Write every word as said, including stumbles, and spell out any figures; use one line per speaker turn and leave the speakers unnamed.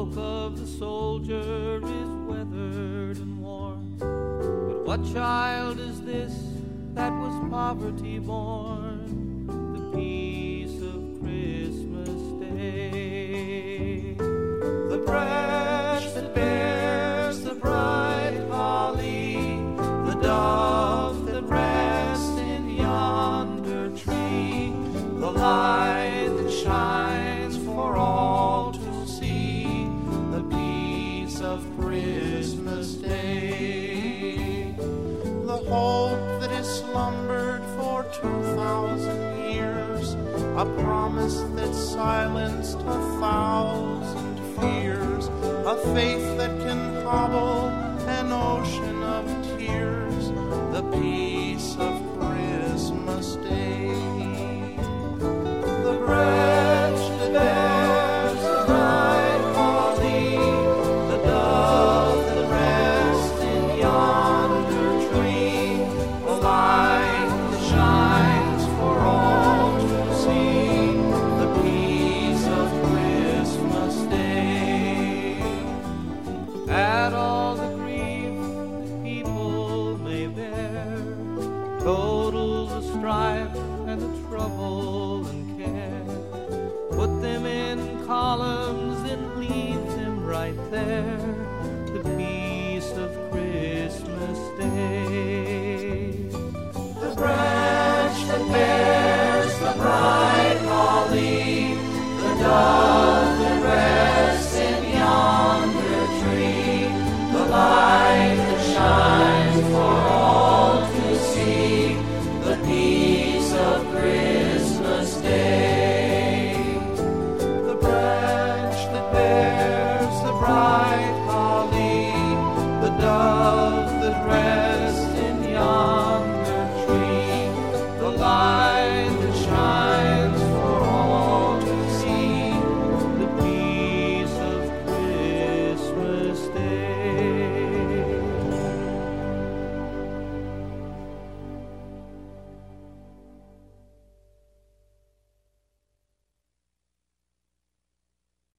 cloak of the soldier is weathered and worn. But what child is this that was poverty born? The peace of Christmas Day. The branch that bears the bright holly, the dove that rests in yonder tree, the light that shines for all to see, the peace of Christmas Day. The hope that has slumbered for two thousand years, a promise that silenced a thousand fears, a faith that can hobble an ocean of tears, the peace of Christmas Day. The branch that bears the bright holly, the dove that rests in yonder tree, the light that shines for all to see, the peace of Christmas Day. Add all the grief that people may bear, total the strife and the trouble and care, put them in columns and leave them right there.